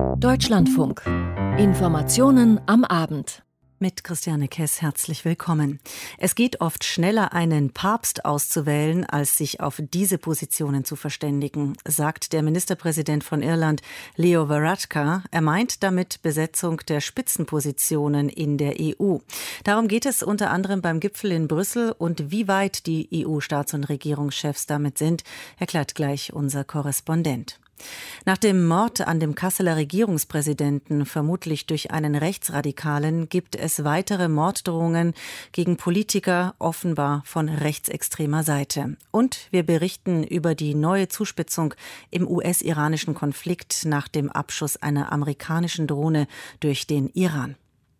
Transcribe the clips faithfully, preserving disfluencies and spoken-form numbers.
Deutschlandfunk. Informationen am Abend. Mit Christiane Kess herzlich willkommen. Es geht oft schneller, einen Papst auszuwählen, als sich auf diese Positionen zu verständigen, sagt der Ministerpräsident von Irland, Leo Varadkar. Er meint damit Besetzung der Spitzenpositionen in der E U. Darum geht es unter anderem beim Gipfel in Brüssel, und wie weit die E U-Staats- und Regierungschefs damit sind, erklärt gleich unser Korrespondent. Nach dem Mord an dem Kasseler Regierungspräsidenten, vermutlich durch einen Rechtsradikalen, gibt es weitere Morddrohungen gegen Politiker, offenbar von rechtsextremer Seite. Und wir berichten über die neue Zuspitzung im U S-iranischen Konflikt nach dem Abschuss einer amerikanischen Drohne durch den Iran.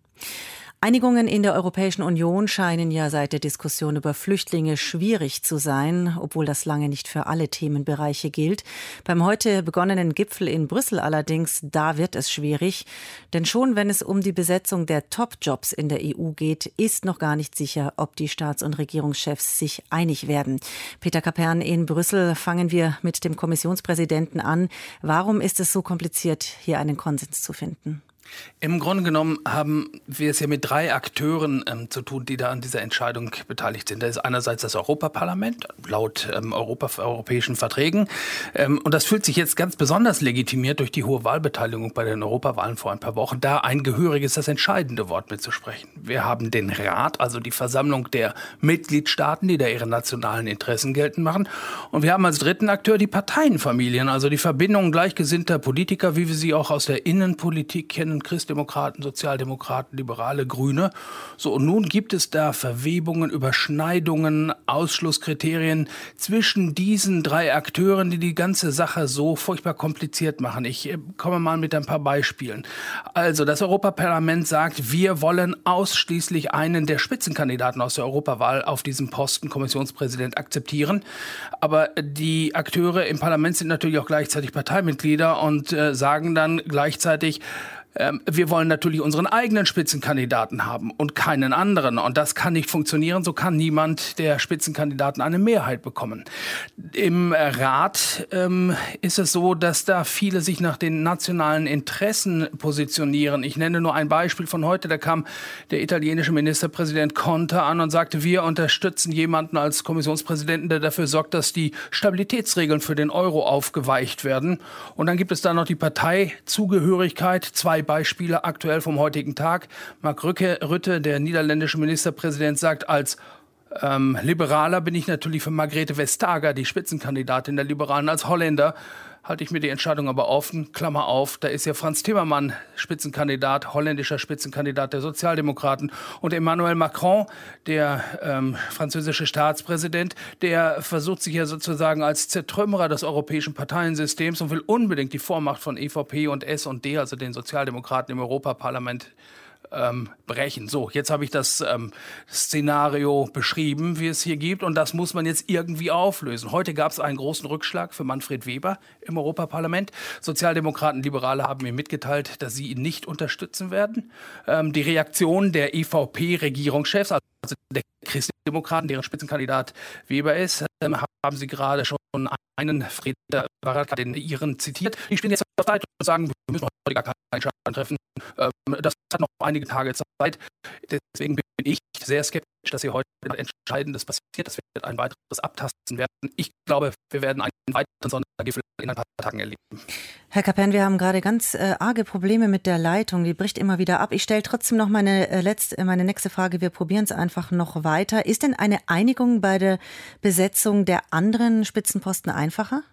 Einigungen in der Europäischen Union scheinen ja seit der Diskussion über Flüchtlinge schwierig zu sein, obwohl das lange nicht für alle Themenbereiche gilt. Beim heute begonnenen Gipfel in Brüssel allerdings, da wird es schwierig. Denn schon wenn es um die Besetzung der Top-Jobs in der E U geht, ist noch gar nicht sicher, ob die Staats- und Regierungschefs sich einig werden. Peter Kapern in Brüssel, fangen wir mit dem Kommissionspräsidenten an. Warum ist es so kompliziert, hier einen Konsens zu finden? Im Grunde genommen haben wir es ja mit drei Akteuren ähm, zu tun, die da an dieser Entscheidung beteiligt sind. Da ist einerseits das Europaparlament, laut ähm, Europa, europäischen Verträgen. Ähm, und das fühlt sich jetzt ganz besonders legitimiert durch die hohe Wahlbeteiligung bei den Europawahlen vor ein paar Wochen, da ein gehöriges, das entscheidende Wort mitzusprechen. Wir haben den Rat, also die Versammlung der Mitgliedstaaten, die da ihre nationalen Interessen geltend machen. Und wir haben als dritten Akteur die Parteienfamilien, also die Verbindungen gleichgesinnter Politiker, wie wir sie auch aus der Innenpolitik kennen, Christdemokraten, Sozialdemokraten, Liberale, Grüne. So, und nun gibt es da Verwebungen, Überschneidungen, Ausschlusskriterien zwischen diesen drei Akteuren, die die ganze Sache so furchtbar kompliziert machen. Ich äh, komme mal mit ein paar Beispielen. Also, das Europaparlament sagt, wir wollen ausschließlich einen der Spitzenkandidaten aus der Europawahl auf diesem Posten Kommissionspräsident akzeptieren. Aber die Akteure im Parlament sind natürlich auch gleichzeitig Parteimitglieder und äh, sagen dann gleichzeitig, wir wollen natürlich unseren eigenen Spitzenkandidaten haben und keinen anderen. Und das kann nicht funktionieren. So kann niemand der Spitzenkandidaten eine Mehrheit bekommen. Im Rat ähm, ist es so, dass da viele sich nach den nationalen Interessen positionieren. Ich nenne nur ein Beispiel von heute. Da kam der italienische Ministerpräsident Conte an und sagte, wir unterstützen jemanden als Kommissionspräsidenten, der dafür sorgt, dass die Stabilitätsregeln für den Euro aufgeweicht werden. Und dann gibt es da noch die Parteizugehörigkeit. Zwei Beispiele aktuell vom heutigen Tag. Mark Rutte, der niederländische Ministerpräsident, sagt, als ähm, Liberaler bin ich natürlich für Margrethe Vestager, die Spitzenkandidatin der Liberalen. Als Holländer halte ich mir die Entscheidung aber offen, Klammer auf, da ist ja Frans Timmermans Spitzenkandidat, holländischer Spitzenkandidat der Sozialdemokraten, und Emmanuel Macron, der ähm, französische Staatspräsident, der versucht sich ja sozusagen als Zertrümmerer des europäischen Parteiensystems und will unbedingt die Vormacht von E V P und S und D, also den Sozialdemokraten im Europaparlament, Ähm, brechen. So, jetzt habe ich das ähm, Szenario beschrieben, wie es hier gibt, und das muss man jetzt irgendwie auflösen. Heute gab es einen großen Rückschlag für Manfred Weber im Europaparlament. Sozialdemokraten, Liberale haben mir mitgeteilt, dass sie ihn nicht unterstützen werden. Ähm, die Reaktion der E V P-Regierungschefs, also der Christdemokraten, deren Spitzenkandidat Weber ist, ähm, haben sie gerade schon einen Frieder Varadkar, den Iren, zitiert. Die spielen jetzt auf Seite und sagen, wir müssen heute gar keine Entscheidung treffen. Ähm, das hat noch einige Tage Zeit. Deswegen bin ich sehr skeptisch, dass hier heute etwas Entscheidendes passiert. Das wird ein weiteres Abtasten werden. Ich glaube, wir werden einen weiteren Sondergipfel in ein paar Tagen erleben. Herr Kapern, wir haben gerade ganz äh, arge Probleme mit der Leitung. Die bricht immer wieder ab. Ich stelle trotzdem noch meine, äh, letzte, meine nächste Frage. Wir probieren es einfach noch weiter. Ist denn eine Einigung bei der Besetzung der anderen Spitzenposten einfacher?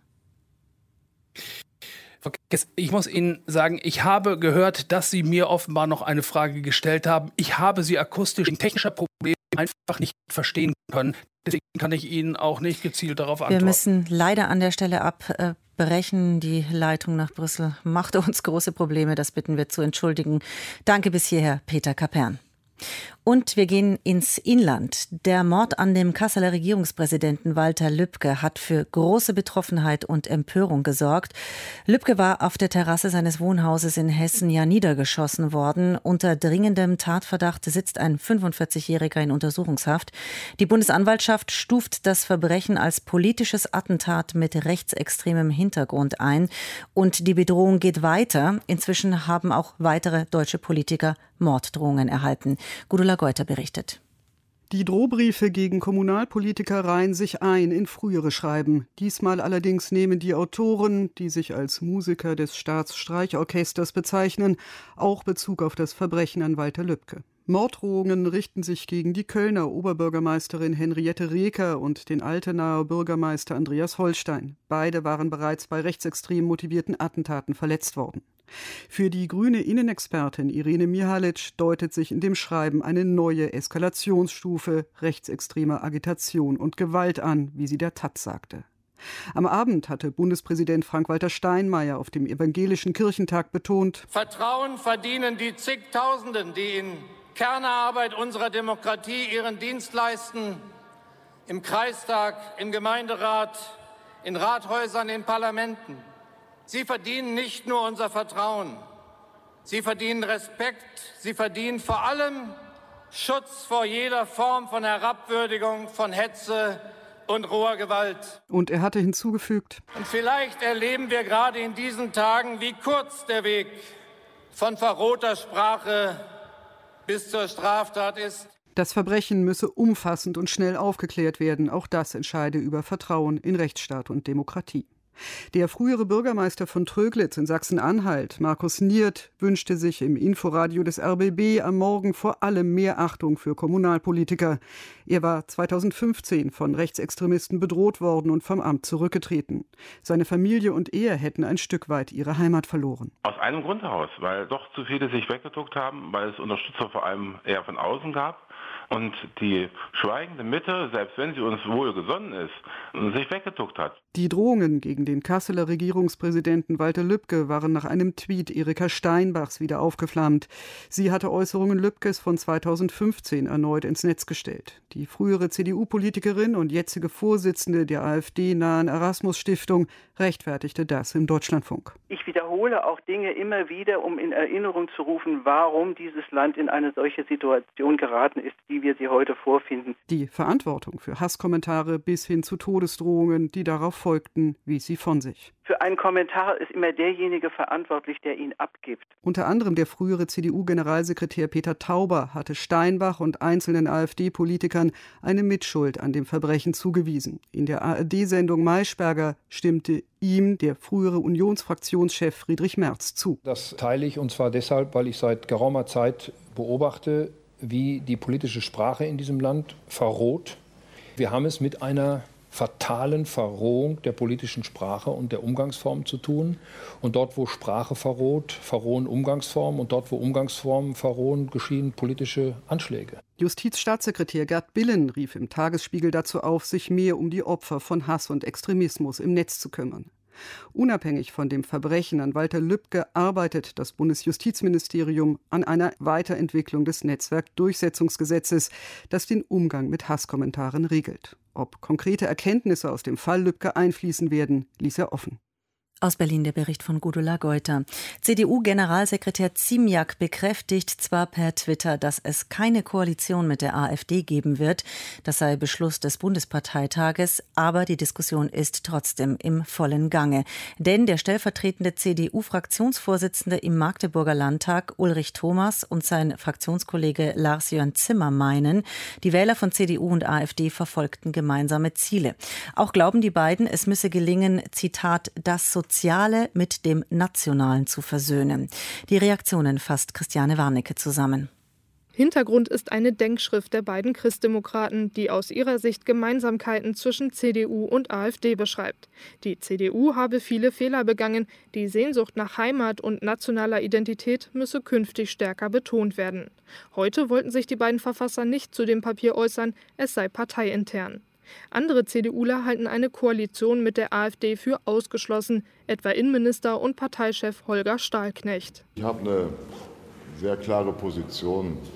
Ich muss Ihnen sagen, ich habe gehört, dass Sie mir offenbar noch eine Frage gestellt haben. Ich habe Sie akustisch wegen technischer Probleme einfach nicht verstehen können. Deswegen kann ich Ihnen auch nicht gezielt darauf antworten. Wir müssen leider an der Stelle abbrechen. Die Leitung nach Brüssel macht uns große Probleme. Das bitten wir zu entschuldigen. Danke bis hierher, Peter Kapern. Und wir gehen ins Inland. Der Mord an dem Kasseler Regierungspräsidenten Walter Lübcke hat für große Betroffenheit und Empörung gesorgt. Lübcke war auf der Terrasse seines Wohnhauses in Hessen ja niedergeschossen worden. Unter dringendem Tatverdacht sitzt ein fünfundvierzigjähriger in Untersuchungshaft. Die Bundesanwaltschaft stuft das Verbrechen als politisches Attentat mit rechtsextremem Hintergrund ein. Und die Bedrohung geht weiter. Inzwischen haben auch weitere deutsche Politiker Morddrohungen erhalten. Gudula Geuter berichtet. Die Drohbriefe gegen Kommunalpolitiker reihen sich ein in frühere Schreiben. Diesmal allerdings nehmen die Autoren, die sich als Musiker des Staatsstreichorchesters bezeichnen, auch Bezug auf das Verbrechen an Walter Lübcke. Morddrohungen richten sich gegen die Kölner Oberbürgermeisterin Henriette Reker und den Altenaer Bürgermeister Andreas Holstein. Beide waren bereits bei rechtsextrem motivierten Attentaten verletzt worden. Für die grüne Innenexpertin Irene Mihalic deutet sich in dem Schreiben eine neue Eskalationsstufe rechtsextremer Agitation und Gewalt an, wie sie der Taz sagte. Am Abend hatte Bundespräsident Frank-Walter Steinmeier auf dem Evangelischen Kirchentag betont: Vertrauen verdienen die Zigtausenden, die in Kernarbeit unserer Demokratie ihren Dienst leisten, im Kreistag, im Gemeinderat, in Rathäusern, in Parlamenten. Sie verdienen nicht nur unser Vertrauen, sie verdienen Respekt, sie verdienen vor allem Schutz vor jeder Form von Herabwürdigung, von Hetze und roher Gewalt. Und er hatte hinzugefügt: Und vielleicht erleben wir gerade in diesen Tagen, wie kurz der Weg von verrohter Sprache bis zur Straftat ist. Das Verbrechen müsse umfassend und schnell aufgeklärt werden. Auch das entscheide über Vertrauen in Rechtsstaat und Demokratie. Der frühere Bürgermeister von Tröglitz in Sachsen-Anhalt, Markus Niert, wünschte sich im Inforadio des R B B am Morgen vor allem mehr Achtung für Kommunalpolitiker. Er war zweitausendfünfzehn von Rechtsextremisten bedroht worden und vom Amt zurückgetreten. Seine Familie und er hätten ein Stück weit ihre Heimat verloren. Aus einem Grund heraus, weil doch zu viele sich weggeduckt haben, weil es Unterstützer vor allem eher von außen gab. Und die schweigende Mitte, selbst wenn sie uns wohlgesonnen ist, sich weggeduckt hat. Die Drohungen gegen den Kasseler Regierungspräsidenten Walter Lübcke waren nach einem Tweet Erika Steinbachs wieder aufgeflammt. Sie hatte Äußerungen Lübkes von zweitausendfünfzehn erneut ins Netz gestellt. Die frühere C D U-Politikerin und jetzige Vorsitzende der AfD-nahen Erasmus-Stiftung rechtfertigte das im Deutschlandfunk. Ich wiederhole auch Dinge immer wieder, um in Erinnerung zu rufen, warum dieses Land in eine solche Situation geraten ist, wie wir sie heute vorfinden. Die Verantwortung für Hasskommentare bis hin zu Todesdrohungen, die darauf folgten, wies sie von sich. Für einen Kommentar ist immer derjenige verantwortlich, der ihn abgibt. Unter anderem der frühere C D U-Generalsekretär Peter Tauber hatte Steinbach und einzelnen AfD-Politikern eine Mitschuld an dem Verbrechen zugewiesen. In der A R D-Sendung Maischberger stimmte ihm der frühere Unionsfraktionschef Friedrich Merz zu. Das teile ich, und zwar deshalb, weil ich seit geraumer Zeit beobachte, wie die politische Sprache in diesem Land verroht. Wir haben es mit einer fatalen Verrohung der politischen Sprache und der Umgangsformen zu tun. Und dort, wo Sprache verroht, verrohen Umgangsformen. Und dort, wo Umgangsformen verrohen, geschehen politische Anschläge. Justizstaatssekretär Gerd Billen rief im Tagesspiegel dazu auf, sich mehr um die Opfer von Hass und Extremismus im Netz zu kümmern. Unabhängig von dem Verbrechen an Walter Lübcke arbeitet das Bundesjustizministerium an einer Weiterentwicklung des Netzwerkdurchsetzungsgesetzes, das den Umgang mit Hasskommentaren regelt. Ob konkrete Erkenntnisse aus dem Fall Lübcke einfließen werden, ließ er offen. Aus Berlin der Bericht von Gudula Geuter. C D U-Generalsekretär Ziemiak bekräftigt zwar per Twitter, dass es keine Koalition mit der AfD geben wird. Das sei Beschluss des Bundesparteitages, aber die Diskussion ist trotzdem im vollen Gange. Denn der stellvertretende C D U-Fraktionsvorsitzende im Magdeburger Landtag, Ulrich Thomas, und sein Fraktionskollege Lars-Jörn Zimmer meinen, die Wähler von C D U und AfD verfolgten gemeinsame Ziele. Auch glauben die beiden, es müsse gelingen, Zitat, das Soziale mit dem Nationalen zu versöhnen. Die Reaktionen fasst Christiane Warnecke zusammen. Hintergrund ist eine Denkschrift der beiden Christdemokraten, die aus ihrer Sicht Gemeinsamkeiten zwischen C D U und AfD beschreibt. Die C D U habe viele Fehler begangen, die Sehnsucht nach Heimat und nationaler Identität müsse künftig stärker betont werden. Heute wollten sich die beiden Verfasser nicht zu dem Papier äußern, es sei parteiintern. Andere CDUler halten eine Koalition mit der AfD für ausgeschlossen, etwa Innenminister und Parteichef Holger Stahlknecht. Ich habe eine sehr klare Position,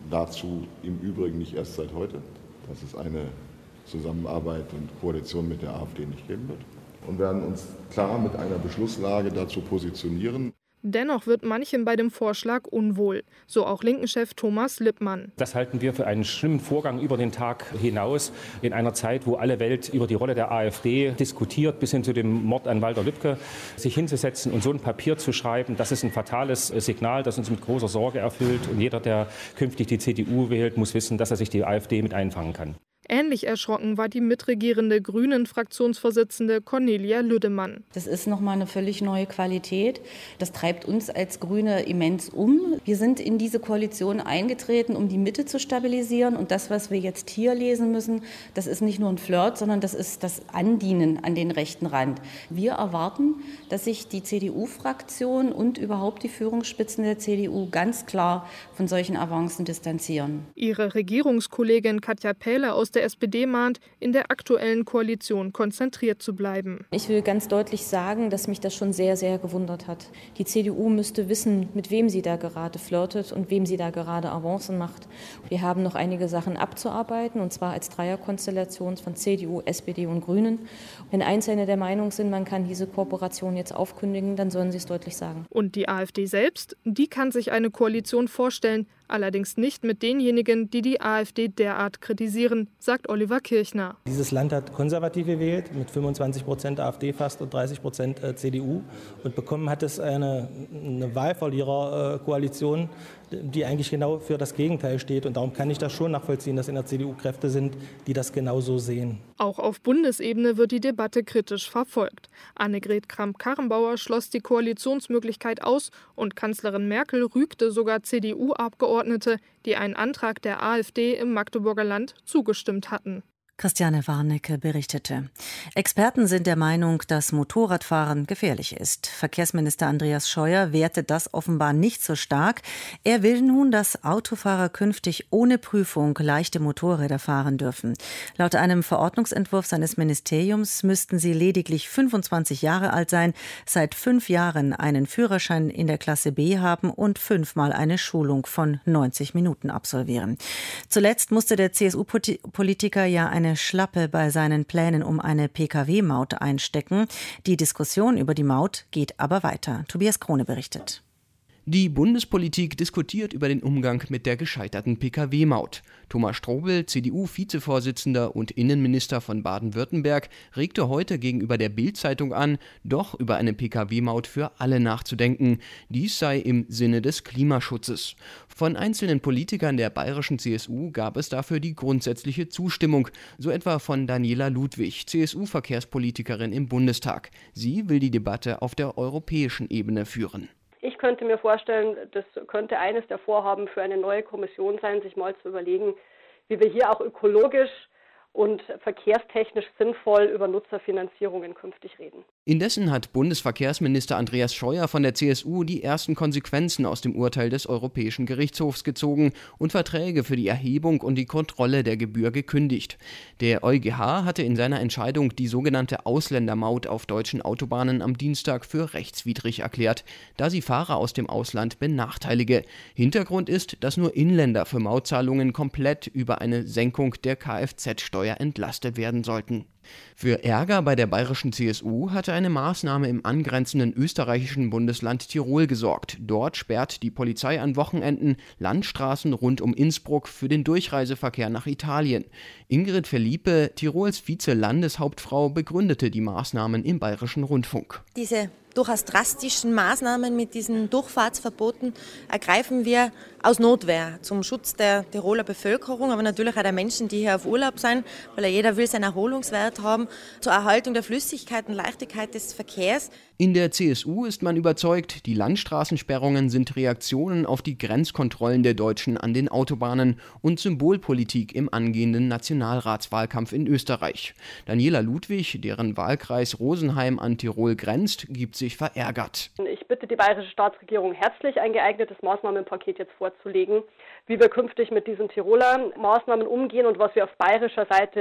dazu im Übrigen nicht erst seit heute, dass es eine Zusammenarbeit und Koalition mit der AfD nicht geben wird. Und werden uns klar mit einer Beschlusslage dazu positionieren. Dennoch wird manchem bei dem Vorschlag unwohl, so auch Linken-Chef Thomas Lippmann. Das halten wir für einen schlimmen Vorgang über den Tag hinaus, in einer Zeit, wo alle Welt über die Rolle der AfD diskutiert, bis hin zu dem Mord an Walter Lübcke, sich hinzusetzen und so ein Papier zu schreiben, das ist ein fatales Signal, das uns mit großer Sorge erfüllt. Und jeder, der künftig die C D U wählt, muss wissen, dass er sich die AfD mit einfangen kann. Ähnlich erschrocken war die mitregierende Grünen-Fraktionsvorsitzende Cornelia Lüdemann. Das ist nochmal eine völlig neue Qualität. Das treibt uns als Grüne immens um. Wir sind in diese Koalition eingetreten, um die Mitte zu stabilisieren. Und das, was wir jetzt hier lesen müssen, das ist nicht nur ein Flirt, sondern das ist das Andienen an den rechten Rand. Wir erwarten, dass sich die C D U-Fraktion und überhaupt die Führungsspitzen der C D U ganz klar von solchen Avancen distanzieren. Ihre Regierungskollegin Katja Pähle aus der Der S P D mahnt, in der aktuellen Koalition konzentriert zu bleiben. Ich will ganz deutlich sagen, dass mich das schon sehr, sehr gewundert hat. Die C D U müsste wissen, mit wem sie da gerade flirtet und wem sie da gerade Avancen macht. Wir haben noch einige Sachen abzuarbeiten, und zwar als Dreierkonstellation von C D U, S P D und Grünen. Wenn Einzelne der Meinung sind, man kann diese Kooperation jetzt aufkündigen, dann sollen sie es deutlich sagen. Und die AfD selbst, die kann sich eine Koalition vorstellen, allerdings nicht mit denjenigen, die die AfD derart kritisieren, sagt Oliver Kirchner. Dieses Land hat konservativ gewählt, mit fünfundzwanzig Prozent AfD fast und dreißig Prozent C D U. Und bekommen hat es eine, eine Wahlverliererkoalition, die eigentlich genau für das Gegenteil steht. Und darum kann ich das schon nachvollziehen, dass in der C D U Kräfte sind, die das genauso sehen. Auch auf Bundesebene wird die Debatte kritisch verfolgt. Annegret Kramp-Karrenbauer schloss die Koalitionsmöglichkeit aus und Kanzlerin Merkel rügte sogar C D U-Abgeordnete, die einen Antrag der AfD im Magdeburger Land zugestimmt hatten. Christiane Warnecke berichtete. Experten sind der Meinung, dass Motorradfahren gefährlich ist. Verkehrsminister Andreas Scheuer wertet das offenbar nicht so stark. Er will nun, dass Autofahrer künftig ohne Prüfung leichte Motorräder fahren dürfen. Laut einem Verordnungsentwurf seines Ministeriums müssten sie lediglich fünfundzwanzig Jahre alt sein, seit fünf Jahren einen Führerschein in der Klasse B haben und fünfmal eine Schulung von neunzig Minuten absolvieren. Zuletzt musste der C S U-Politiker ja eine Schlappe bei seinen Plänen um eine P K W-Maut einstecken. Die Diskussion über die Maut geht aber weiter. Tobias Krone berichtet. Die Bundespolitik diskutiert über den Umgang mit der gescheiterten P K W-Maut. Thomas Strobel, C D U-Vizevorsitzender und Innenminister von Baden-Württemberg, regte heute gegenüber der Bild-Zeitung an, doch über eine P K W-Maut für alle nachzudenken. Dies sei im Sinne des Klimaschutzes. Von einzelnen Politikern der bayerischen C S U gab es dafür die grundsätzliche Zustimmung, so etwa von Daniela Ludwig, C S U-Verkehrspolitikerin im Bundestag. Sie will die Debatte auf der europäischen Ebene führen. Ich könnte mir vorstellen, das könnte eines der Vorhaben für eine neue Kommission sein, sich mal zu überlegen, wie wir hier auch ökologisch und verkehrstechnisch sinnvoll über Nutzerfinanzierungen künftig reden. Indessen hat Bundesverkehrsminister Andreas Scheuer von der C S U die ersten Konsequenzen aus dem Urteil des Europäischen Gerichtshofs gezogen und Verträge für die Erhebung und die Kontrolle der Gebühr gekündigt. Der EuGH hatte in seiner Entscheidung die sogenannte Ausländermaut auf deutschen Autobahnen am Dienstag für rechtswidrig erklärt, da sie Fahrer aus dem Ausland benachteilige. Hintergrund ist, dass nur Inländer für Mautzahlungen komplett über eine Senkung der Kfz-Steuer entlastet werden sollten. Für Ärger bei der bayerischen C S U hatte eine Maßnahme im angrenzenden österreichischen Bundesland Tirol gesorgt. Dort sperrt die Polizei an Wochenenden Landstraßen rund um Innsbruck für den Durchreiseverkehr nach Italien. Ingrid Felipe, Tirols Vize-Landeshauptfrau, begründete die Maßnahmen im bayerischen Rundfunk. Diese durchaus drastischen Maßnahmen mit diesen Durchfahrtsverboten ergreifen wir aus Notwehr zum Schutz der Tiroler Bevölkerung, aber natürlich auch der Menschen, die hier auf Urlaub sind, weil ja jeder will seinen Erholungswert haben, zur Erhaltung der Flüssigkeit und Leichtigkeit des Verkehrs. In der C S U ist man überzeugt, die Landstraßensperrungen sind Reaktionen auf die Grenzkontrollen der Deutschen an den Autobahnen und Symbolpolitik im angehenden Nationalratswahlkampf in Österreich. Daniela Ludwig, deren Wahlkreis Rosenheim an Tirol grenzt, gibt sich verärgert. Ich bitte die bayerische Staatsregierung herzlich, ein geeignetes Maßnahmenpaket jetzt vorzulegen, wie wir künftig mit diesen Tiroler Maßnahmen umgehen und was wir auf bayerischer Seite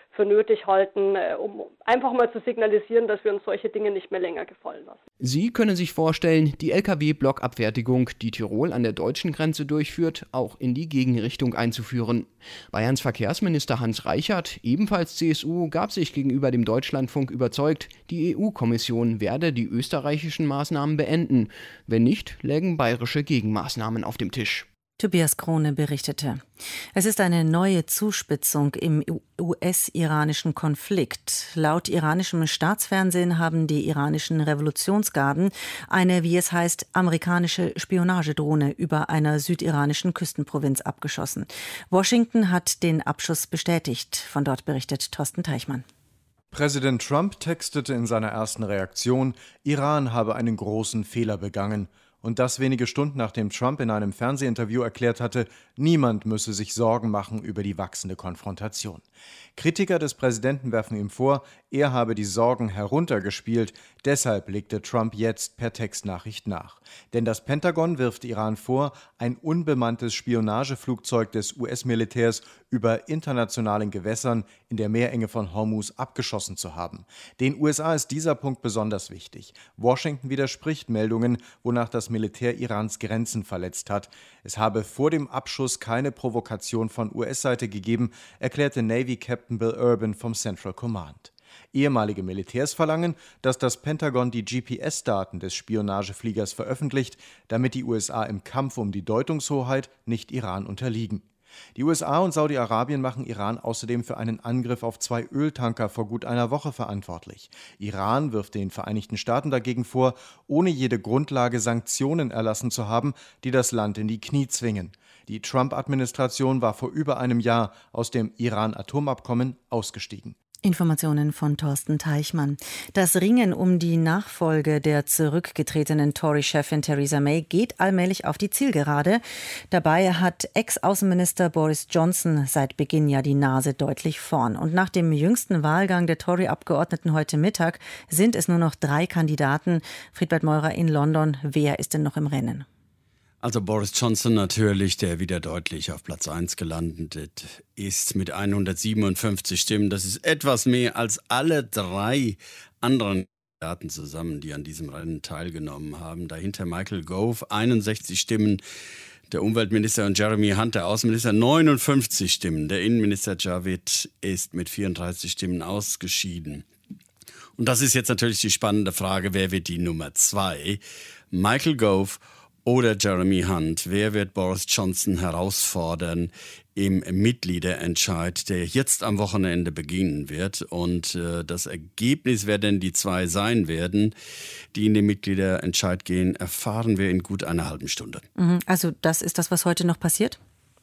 für nötig halten, um einfach mal zu signalisieren, dass wir uns solche Dinge nicht mehr länger gefallen lassen. Sie können sich vorstellen, die L K W-Blockabfertigung, die Tirol an der deutschen Grenze durchführt, auch in die Gegenrichtung einzuführen. Bayerns Verkehrsminister Hans Reichert, ebenfalls C S U, gab sich gegenüber dem Deutschlandfunk überzeugt, die E U-Kommission werde die österreichischen Maßnahmen beenden. Wenn nicht, lägen bayerische Gegenmaßnahmen auf dem Tisch. Tobias Krone berichtete. Es ist eine neue Zuspitzung im U S-iranischen Konflikt. Laut iranischem Staatsfernsehen haben die iranischen Revolutionsgarden eine, wie es heißt, amerikanische Spionagedrohne über einer südiranischen Küstenprovinz abgeschossen. Washington hat den Abschuss bestätigt. Von dort berichtet Thorsten Teichmann. Präsident Trump textete in seiner ersten Reaktion, Iran habe einen großen Fehler begangen. Und das wenige Stunden nachdem Trump in einem Fernsehinterview erklärt hatte, niemand müsse sich Sorgen machen über die wachsende Konfrontation. Kritiker des Präsidenten werfen ihm vor, er habe die Sorgen heruntergespielt. Deshalb legte Trump jetzt per Textnachricht nach. Denn das Pentagon wirft Iran vor, ein unbemanntes Spionageflugzeug des U S-Militärs über internationalen Gewässern in der Meerenge von Hormuz abgeschossen zu haben. Den U S A ist dieser Punkt besonders wichtig. Washington widerspricht Meldungen, wonach das Militär Irans Grenzen verletzt hat. Es habe vor dem Abschuss keine Provokation von U S-Seite gegeben, erklärte Navy Captain Bill Urban vom Central Command. Ehemalige Militärs verlangen, dass das Pentagon die G P S-Daten des Spionagefliegers veröffentlicht, damit die U S A im Kampf um die Deutungshoheit nicht Iran unterliegen. Die U S A und Saudi-Arabien machen Iran außerdem für einen Angriff auf zwei Öltanker vor gut einer Woche verantwortlich. Iran wirft den Vereinigten Staaten dagegen vor, ohne jede Grundlage Sanktionen erlassen zu haben, die das Land in die Knie zwingen. Die Trump-Administration war vor über einem Jahr aus dem Iran-Atomabkommen ausgestiegen. Informationen von Thorsten Teichmann. Das Ringen um die Nachfolge der zurückgetretenen Tory-Chefin Theresa May geht allmählich auf die Zielgerade. Dabei hat Ex-Außenminister Boris Johnson seit Beginn ja die Nase deutlich vorn. Und nach dem jüngsten Wahlgang der Tory-Abgeordneten heute Mittag sind es nur noch drei Kandidaten. Friedbert Meurer in London. Wer ist denn noch im Rennen? Also Boris Johnson natürlich, der wieder deutlich auf Platz eins gelandet ist mit hundertsiebenundfünfzig Stimmen. Das ist etwas mehr als alle drei anderen Kandidaten zusammen, die an diesem Rennen teilgenommen haben. Dahinter Michael Gove, einundsechzig Stimmen. Der Umweltminister und Jeremy Hunt, der Außenminister, neunundfünfzig Stimmen. Der Innenminister Javid ist mit vierunddreißig Stimmen ausgeschieden. Und das ist jetzt natürlich die spannende Frage, wer wird die Nummer zwei? Michael Gove oder Jeremy Hunt? Wer wird Boris Johnson herausfordern im Mitgliederentscheid, der jetzt am Wochenende beginnen wird? Und äh, das Ergebnis, wer denn die zwei sein werden, die in den Mitgliederentscheid gehen, erfahren wir in gut einer halben Stunde. Also das ist das, was heute noch passiert?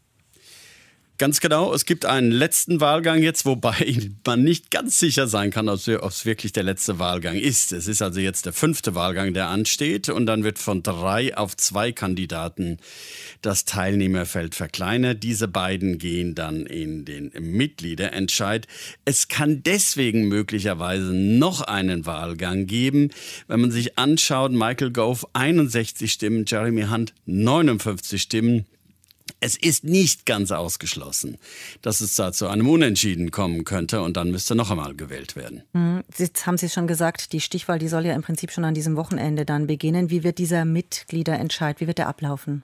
Ganz genau, es gibt einen letzten Wahlgang jetzt, wobei man nicht ganz sicher sein kann, ob es wirklich der letzte Wahlgang ist. Es ist also jetzt der fünfte Wahlgang, der ansteht, und dann wird von drei auf zwei Kandidaten das Teilnehmerfeld verkleinert. Diese beiden gehen dann in den Mitgliederentscheid. Es kann deswegen möglicherweise noch einen Wahlgang geben, wenn man sich anschaut, Michael Gove einundsechzig Stimmen, Jeremy Hunt neunundfünfzig Stimmen. Es ist nicht ganz ausgeschlossen, dass es da zu einem Unentschieden kommen könnte und dann müsste noch einmal gewählt werden. Jetzt haben Sie schon gesagt, die Stichwahl, die soll ja im Prinzip schon an diesem Wochenende dann beginnen. Wie wird dieser Mitgliederentscheid, wie wird der ablaufen?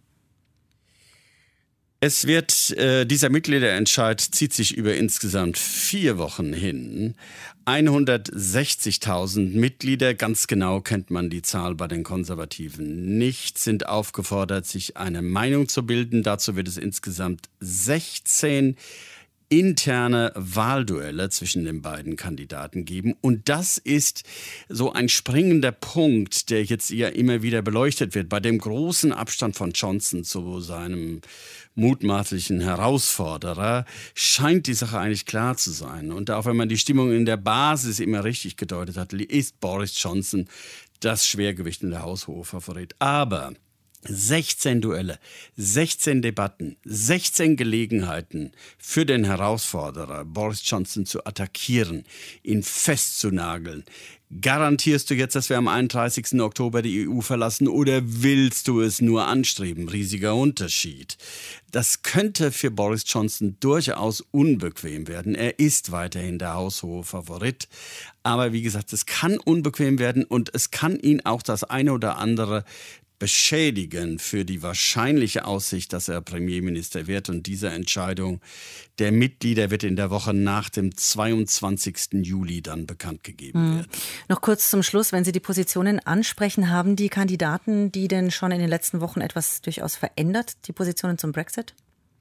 Es wird, äh, dieser Mitgliederentscheid zieht sich über insgesamt vier Wochen hin. hundertsechzigtausend Mitglieder, ganz genau kennt man die Zahl bei den Konservativen nicht, sind aufgefordert, sich eine Meinung zu bilden. Dazu wird es insgesamt sechzehn interne Wahlduelle zwischen den beiden Kandidaten geben. Und das ist so ein springender Punkt, der jetzt ja immer wieder beleuchtet wird. Bei dem großen Abstand von Johnson zu seinem mutmaßlichen Herausforderer scheint die Sache eigentlich klar zu sein. Und auch wenn man die Stimmung in der Basis immer richtig gedeutet hat, ist Boris Johnson das Schwergewicht in der haushohe Favorit. Aber sechzehn Duelle, sechzehn Debatten, sechzehn Gelegenheiten für den Herausforderer Boris Johnson zu attackieren, ihn festzunageln. Garantierst du jetzt, dass wir am einunddreißigsten Oktober die E U verlassen, oder willst du es nur anstreben? Riesiger Unterschied. Das könnte für Boris Johnson durchaus unbequem werden. Er ist weiterhin der haushohe Favorit. Aber wie gesagt, es kann unbequem werden und es kann ihn auch das eine oder andere beschädigen für die wahrscheinliche Aussicht, dass er Premierminister wird. Und diese Entscheidung der Mitglieder wird in der Woche nach dem zweiundzwanzigsten Juli dann bekannt gegeben hm. werden. Noch kurz zum Schluss, wenn Sie die Positionen ansprechen, haben die Kandidaten, die denn schon in den letzten Wochen etwas durchaus verändert, die Positionen zum Brexit?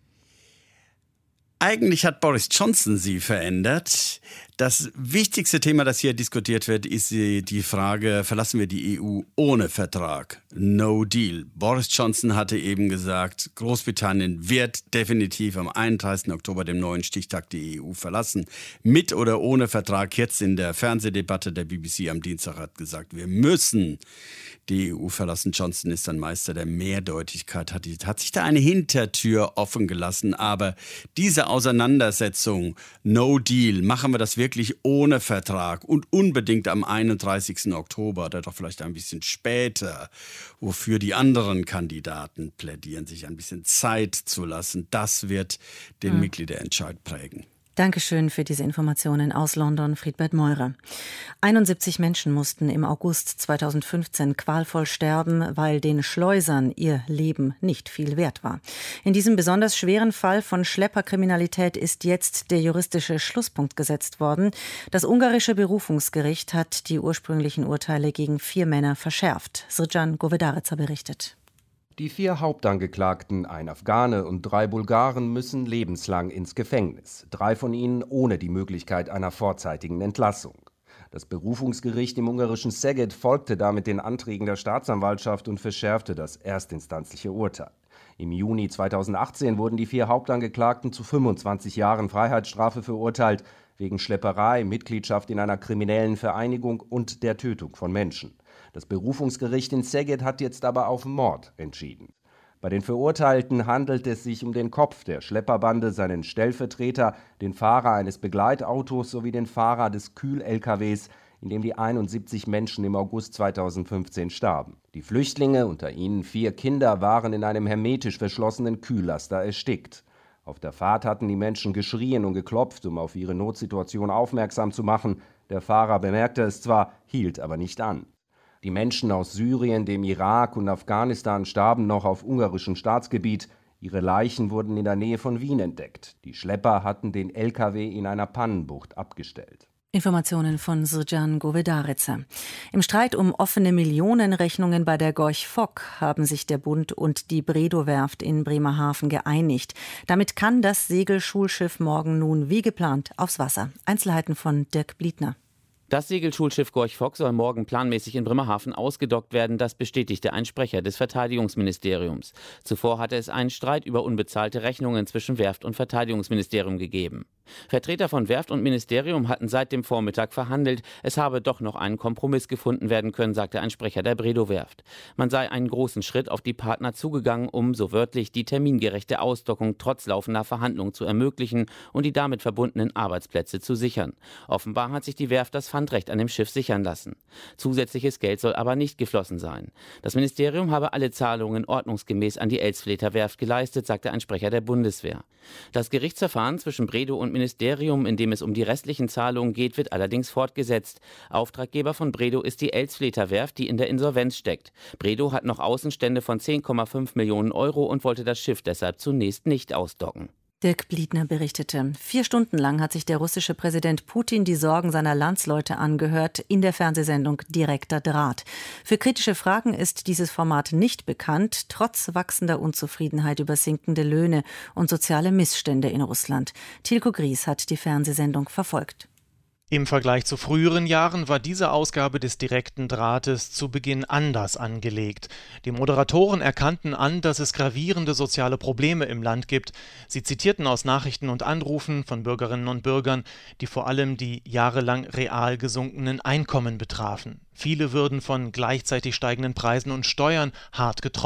Eigentlich hat Boris Johnson sie verändert. Das wichtigste Thema, das hier diskutiert wird, ist die Frage, verlassen wir die E U ohne Vertrag? No deal. Boris Johnson hatte eben gesagt, Großbritannien wird definitiv am einunddreißigsten Oktober, dem neuen Stichtag, die E U verlassen. Mit oder ohne Vertrag. Jetzt in der Fernsehdebatte der B B C am Dienstag hat gesagt, wir müssen die E U verlassen. Johnson ist ein Meister der Mehrdeutigkeit, hat, hat sich da eine Hintertür offen gelassen. Aber diese Auseinandersetzung, no deal, machen wir das wirklich ohne Vertrag und unbedingt am einunddreißigsten Oktober oder doch vielleicht ein bisschen später, wofür die anderen Kandidaten plädieren, sich ein bisschen Zeit zu lassen, das wird den hm. Mitgliederentscheid prägen. Dankeschön für diese Informationen aus London, Friedbert Meurer. einundsiebzig Menschen mussten im August zweitausendfünfzehn qualvoll sterben, weil den Schleusern ihr Leben nicht viel wert war. In diesem besonders schweren Fall von Schlepperkriminalität ist jetzt der juristische Schlusspunkt gesetzt worden. Das ungarische Berufungsgericht hat die ursprünglichen Urteile gegen vier Männer verschärft. Srdjan Govedareca berichtet. Die vier Hauptangeklagten, ein Afghane und drei Bulgaren, müssen lebenslang ins Gefängnis. Drei von ihnen ohne die Möglichkeit einer vorzeitigen Entlassung. Das Berufungsgericht im ungarischen Szeged folgte damit den Anträgen der Staatsanwaltschaft und verschärfte das erstinstanzliche Urteil. Im Juni zweitausendachtzehn wurden die vier Hauptangeklagten zu fünfundzwanzig Jahren Freiheitsstrafe verurteilt, wegen Schlepperei, Mitgliedschaft in einer kriminellen Vereinigung und der Tötung von Menschen. Das Berufungsgericht in Szeged hat jetzt aber auf Mord entschieden. Bei den Verurteilten handelt es sich um den Kopf der Schlepperbande, seinen Stellvertreter, den Fahrer eines Begleitautos sowie den Fahrer des Kühl-L K Ws, in dem die einundsiebzig Menschen im August zweitausendfünfzehn starben. Die Flüchtlinge, unter ihnen vier Kinder, waren in einem hermetisch verschlossenen Kühllaster erstickt. Auf der Fahrt hatten die Menschen geschrien und geklopft, um auf ihre Notsituation aufmerksam zu machen. Der Fahrer bemerkte es zwar, hielt aber nicht an. Die Menschen aus Syrien, dem Irak und Afghanistan starben noch auf ungarischem Staatsgebiet. Ihre Leichen wurden in der Nähe von Wien entdeckt. Die Schlepper hatten den L K W in einer Pannenbucht abgestellt. Informationen von Srdjan Govedareca. Im Streit um offene Millionenrechnungen bei der Gorch Fock haben sich der Bund und die Bredow-Werft in Bremerhaven geeinigt. Damit kann das Segelschulschiff morgen nun wie geplant aufs Wasser. Einzelheiten von Dirk Blietner. Das Segelschulschiff Gorch Fock soll morgen planmäßig in Bremerhaven ausgedockt werden, das bestätigte ein Sprecher des Verteidigungsministeriums. Zuvor hatte es einen Streit über unbezahlte Rechnungen zwischen Werft und Verteidigungsministerium gegeben. Vertreter von Werft und Ministerium hatten seit dem Vormittag verhandelt. Es habe doch noch einen Kompromiss gefunden werden können, sagte ein Sprecher der Bredow-Werft. Man sei einen großen Schritt auf die Partner zugegangen, um, so wörtlich, die termingerechte Ausdockung trotz laufender Verhandlungen zu ermöglichen und die damit verbundenen Arbeitsplätze zu sichern. Offenbar hat sich die Werft das Pfandrecht an dem Schiff sichern lassen. Zusätzliches Geld soll aber nicht geflossen sein. Das Ministerium habe alle Zahlungen ordnungsgemäß an die Elsfleter Werft geleistet, sagte ein Sprecher der Bundeswehr. Das Gerichtsverfahren zwischen Bredow und Ministerium, in dem es um die restlichen Zahlungen geht, wird allerdings fortgesetzt. Auftraggeber von Bredow ist die Elsfleter Werft, die in der Insolvenz steckt. Bredow hat noch Außenstände von zehn Komma fünf Millionen Euro und wollte das Schiff deshalb zunächst nicht ausdocken. Dirk Blietner berichtete. Vier Stunden lang hat sich der russische Präsident Putin die Sorgen seiner Landsleute angehört in der Fernsehsendung Direkter Draht. Für kritische Fragen ist dieses Format nicht bekannt, trotz wachsender Unzufriedenheit über sinkende Löhne und soziale Missstände in Russland. Tilko Gries hat die Fernsehsendung verfolgt. Im Vergleich zu früheren Jahren war diese Ausgabe des Direkten Drahtes zu Beginn anders angelegt. Die Moderatoren erkannten an, dass es gravierende soziale Probleme im Land gibt. Sie zitierten aus Nachrichten und Anrufen von Bürgerinnen und Bürgern, die vor allem die jahrelang real gesunkenen Einkommen betrafen. Viele würden von gleichzeitig steigenden Preisen und Steuern hart getroffen.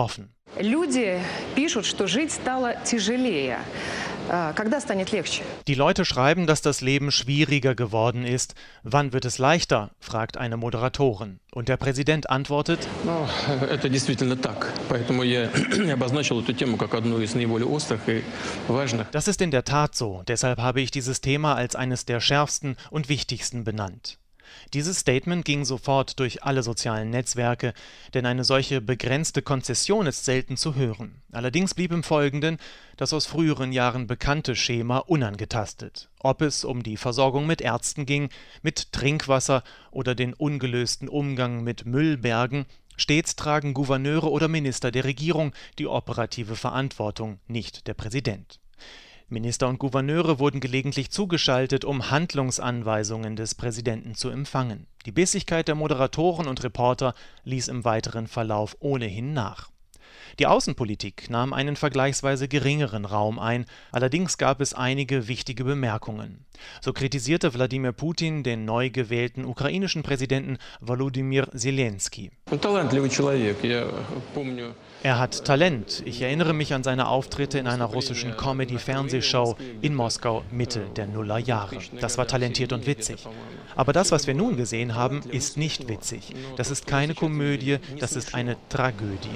Люди пишут, что жить стало тяжелее. Die Leute schreiben, dass das Leben schwieriger geworden ist. Wann wird es leichter? Fragt eine Moderatorin. Und der Präsident antwortet: Das ist in der Tat so. Deshalb habe ich dieses Thema als eines der schärfsten und wichtigsten benannt. Dieses Statement ging sofort durch alle sozialen Netzwerke, denn eine solche begrenzte Konzession ist selten zu hören. Allerdings blieb im Folgenden das aus früheren Jahren bekannte Schema unangetastet. Ob es um die Versorgung mit Ärzten ging, mit Trinkwasser oder den ungelösten Umgang mit Müllbergen, stets tragen Gouverneure oder Minister der Regierung die operative Verantwortung, nicht der Präsident. Minister und Gouverneure wurden gelegentlich zugeschaltet, um Handlungsanweisungen des Präsidenten zu empfangen. Die Bissigkeit der Moderatoren und Reporter ließ im weiteren Verlauf ohnehin nach. Die Außenpolitik nahm einen vergleichsweise geringeren Raum ein, allerdings gab es einige wichtige Bemerkungen. So kritisierte Wladimir Putin den neu gewählten ukrainischen Präsidenten Volodymyr Zelensky. Er hat Talent. Ich erinnere mich an seine Auftritte in einer russischen Comedy-Fernsehshow in Moskau Mitte der Nullerjahre. Das war talentiert und witzig. Aber das, was wir nun gesehen haben, ist nicht witzig. Das ist keine Komödie, das ist eine Tragödie.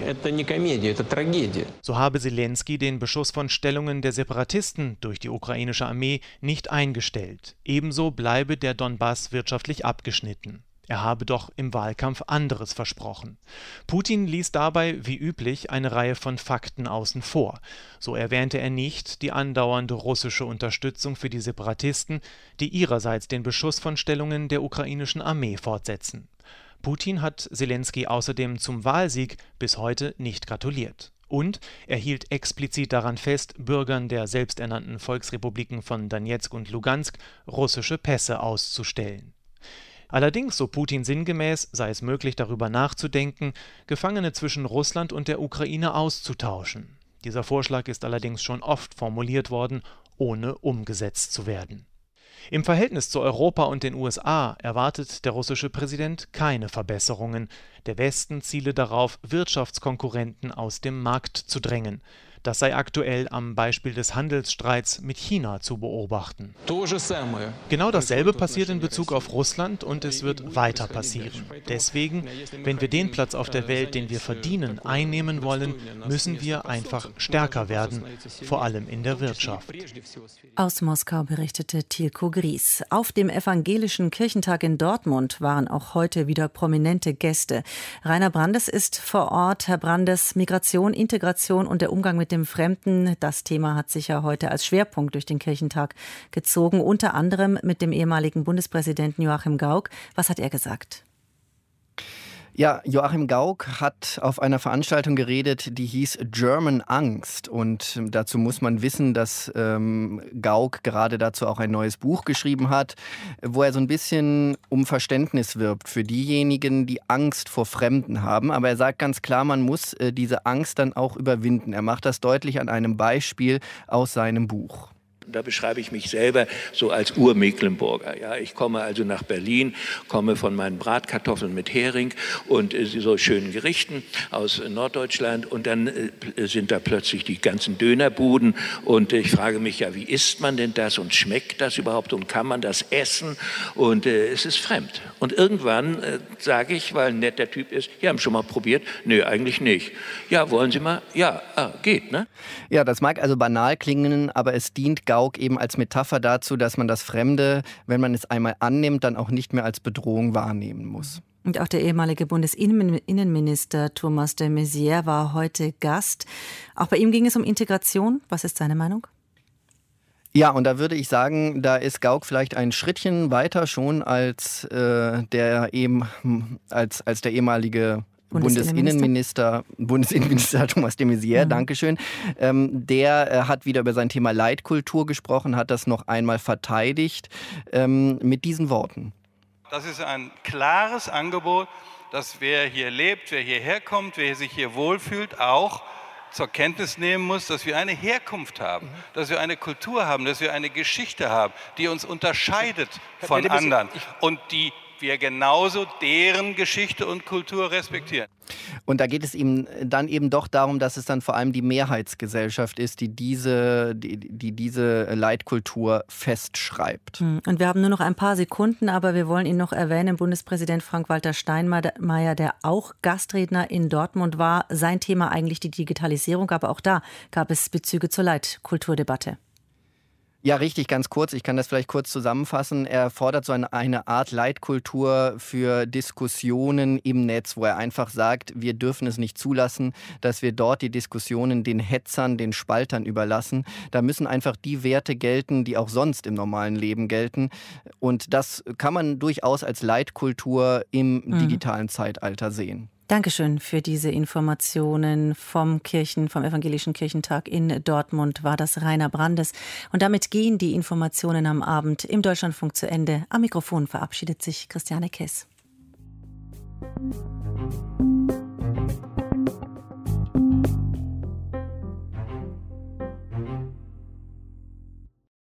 So habe Zelensky den Beschuss von Stellungen der Separatisten durch die ukrainische Armee nicht eingestellt. Ebenso bleibe der Donbass wirtschaftlich abgeschnitten. Er habe doch im Wahlkampf anderes versprochen. Putin ließ dabei, wie üblich, eine Reihe von Fakten außen vor. So erwähnte er nicht die andauernde russische Unterstützung für die Separatisten, die ihrerseits den Beschuss von Stellungen der ukrainischen Armee fortsetzen. Putin hat Zelensky außerdem zum Wahlsieg bis heute nicht gratuliert. Und er hielt explizit daran fest, Bürgern der selbsternannten Volksrepubliken von Donezk und Lugansk russische Pässe auszustellen. Allerdings, so Putin sinngemäß, sei es möglich, darüber nachzudenken, Gefangene zwischen Russland und der Ukraine auszutauschen. Dieser Vorschlag ist allerdings schon oft formuliert worden, ohne umgesetzt zu werden. Im Verhältnis zu Europa und den U S A erwartet der russische Präsident keine Verbesserungen. Der Westen ziele darauf, Wirtschaftskonkurrenten aus dem Markt zu drängen. Das sei aktuell am Beispiel des Handelsstreits mit China zu beobachten. Genau dasselbe passiert in Bezug auf Russland und es wird weiter passieren. Deswegen, wenn wir den Platz auf der Welt, den wir verdienen, einnehmen wollen, müssen wir einfach stärker werden, vor allem in der Wirtschaft. Aus Moskau berichtete Tilko Gries. Auf dem Evangelischen Kirchentag in Dortmund waren auch heute wieder prominente Gäste. Rainer Brandes ist vor Ort. Herr Brandes, Migration, Integration und der Umgang mit dem Fremden, das Thema hat sich ja heute als Schwerpunkt durch den Kirchentag gezogen, unter anderem mit dem ehemaligen Bundespräsidenten Joachim Gauck. Was hat er gesagt? Ja, Joachim Gauck hat auf einer Veranstaltung geredet, die hieß German Angst. Und dazu muss man wissen, dass ähm, Gauck gerade dazu auch ein neues Buch geschrieben hat, wo er so ein bisschen um Verständnis wirbt für diejenigen, die Angst vor Fremden haben. Aber er sagt ganz klar, man muss äh, diese Angst dann auch überwinden. Er macht das deutlich an einem Beispiel aus seinem Buch. Da beschreibe ich mich selber so als Ur-Mecklenburger. Ja, ich komme also nach Berlin, komme von meinen Bratkartoffeln mit Hering und äh, so schönen Gerichten aus äh, Norddeutschland. Und dann äh, sind da plötzlich die ganzen Dönerbuden. Und äh, ich frage mich ja, wie isst man denn das und schmeckt das überhaupt und kann man das essen? Und äh, es ist fremd. Und irgendwann äh, sage ich, weil ein netter Typ ist, ja, haben schon mal probiert? Nö, eigentlich nicht. Ja, wollen Sie mal? Ja, ah, geht, ne? Ja, das mag also banal klingen, aber es dient Gauck eben als Metapher dazu, dass man das Fremde, wenn man es einmal annimmt, dann auch nicht mehr als Bedrohung wahrnehmen muss. Und auch der ehemalige Bundesinnenminister Thomas de Maizière war heute Gast. Auch bei ihm ging es um Integration. Was ist seine Meinung? Ja, und da würde ich sagen, da ist Gauck vielleicht ein Schrittchen weiter schon als, äh, der, eben, als, als der ehemalige Bundesinnenminister, Bundesinnenminister Thomas de Maizière, mhm. Dankeschön. Ähm, der äh, hat wieder über sein Thema Leitkultur gesprochen, hat das noch einmal verteidigt ähm, mit diesen Worten. Das ist ein klares Angebot, dass wer hier lebt, wer hierher kommt, wer sich hier wohlfühlt, auch zur Kenntnis nehmen muss, dass wir eine Herkunft haben, mhm. dass wir eine Kultur haben, dass wir eine Geschichte haben, die uns unterscheidet von anderen und die wir genauso deren Geschichte und Kultur respektieren. Und da geht es ihm dann eben doch darum, dass es dann vor allem die Mehrheitsgesellschaft ist, die diese, die, die diese Leitkultur festschreibt. Und wir haben nur noch ein paar Sekunden, aber wir wollen ihn noch erwähnen. Bundespräsident Frank-Walter Steinmeier, der auch Gastredner in Dortmund war. Sein Thema eigentlich die Digitalisierung, aber auch da gab es Bezüge zur Leitkulturdebatte. Ja, richtig, ganz kurz. Ich kann das vielleicht kurz zusammenfassen. Er fordert so eine, eine Art Leitkultur für Diskussionen im Netz, wo er einfach sagt, wir dürfen es nicht zulassen, dass wir dort die Diskussionen den Hetzern, den Spaltern überlassen. Da müssen einfach die Werte gelten, die auch sonst im normalen Leben gelten. Und das kann man durchaus als Leitkultur im mhm. digitalen Zeitalter sehen. Dankeschön für diese Informationen vom Kirchen, vom Evangelischen Kirchentag in Dortmund war das Rainer Brandes. Und damit gehen die Informationen am Abend im Deutschlandfunk zu Ende. Am Mikrofon verabschiedet sich Christiane Kess.